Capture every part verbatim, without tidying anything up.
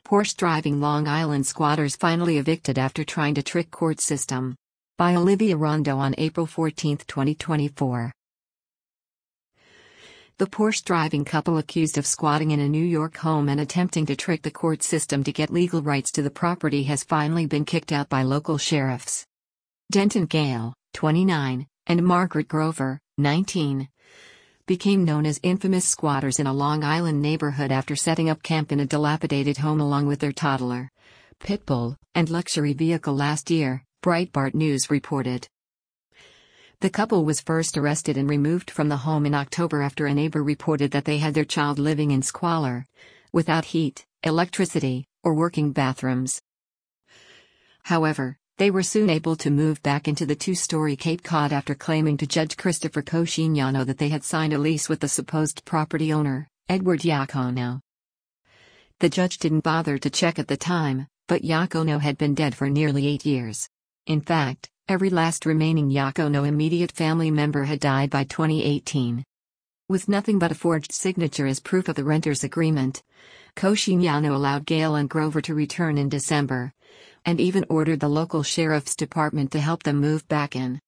Porsche-driving Long Island squatters finally evicted after trying to trick court system. By Olivia Rondo on April fourteenth, twenty twenty-four. The Porsche-driving couple accused of squatting in a New York home and attempting to trick the court system to get legal rights to the property has finally been kicked out by local sheriffs. Denton Gale, twenty-nine, and Margaret Grover, nineteen, became known as infamous squatters in a Long Island neighborhood after setting up camp in a dilapidated home along with their toddler, pitbull, and luxury vehicle last year, Breitbart News reported. The couple was first arrested and removed from the home in October after a neighbor reported that they had their child living in squalor, without heat, electricity, or working bathrooms. However, they were soon able to move back into the two-story Cape Cod after claiming to Judge Christopher Coscignano that they had signed a lease with the supposed property owner, Edward Iacono. The judge didn't bother to check at the time, but Iacono had been dead for nearly eight years. In fact, every last remaining Iacono immediate family member had died by twenty eighteen. With nothing but a forged signature as proof of the renter's agreement, Coscignano allowed Gale and Grover to return in December, and even ordered the local sheriff's department to help them move back in.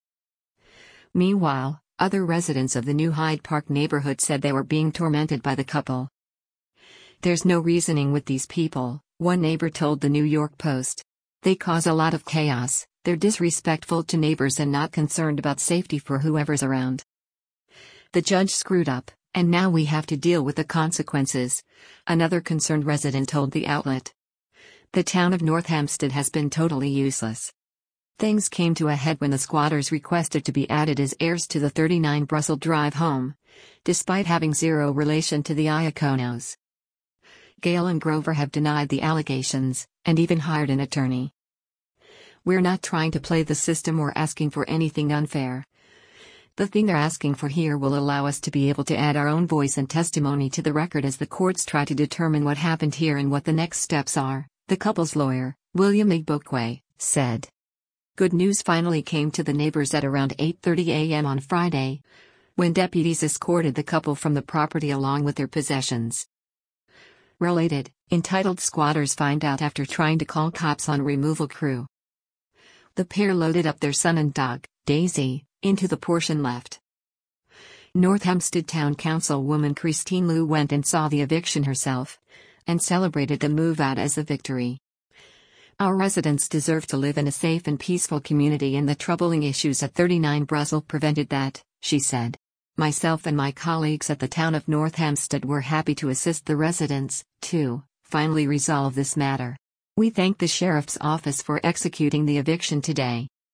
Meanwhile, other residents of the new Hyde Park neighborhood said they were being tormented by the couple. "There's no reasoning with these people," one neighbor told the New York Post. "They cause a lot of chaos, they're disrespectful to neighbors and not concerned about safety for whoever's around. The judge screwed up, and now we have to deal with the consequences," another concerned resident told the outlet. The town of North Hempstead has been totally useless. Things came to a head when the squatters requested to be added as heirs to the thirty-nine Brussels Drive home, despite having zero relation to the Iaconos. Gale and Grover have denied the allegations, and even hired an attorney. "We're not trying to play the system or asking for anything unfair. The thing they're asking for here will allow us to be able to add our own voice and testimony to the record as the courts try to determine what happened here and what the next steps are," the couple's lawyer, William Igbokwe, said. Good news finally came to the neighbors at around eight thirty a m on Friday, when deputies escorted the couple from the property along with their possessions. Related, entitled Squatters Find Out After Trying to Call Cops on Removal Crew. The pair loaded up their son and dog, Daisy, into the Porsche and left. North Hempstead Town Councilwoman Christine Liu went and saw the eviction herself, and celebrated the move-out as a victory. "Our residents deserve to live in a safe and peaceful community, and the troubling issues at thirty-nine Brussels prevented that," she said. "Myself and my colleagues at the town of North Hempstead were happy to assist the residents, to finally resolve this matter. We thank the sheriff's office for executing the eviction today."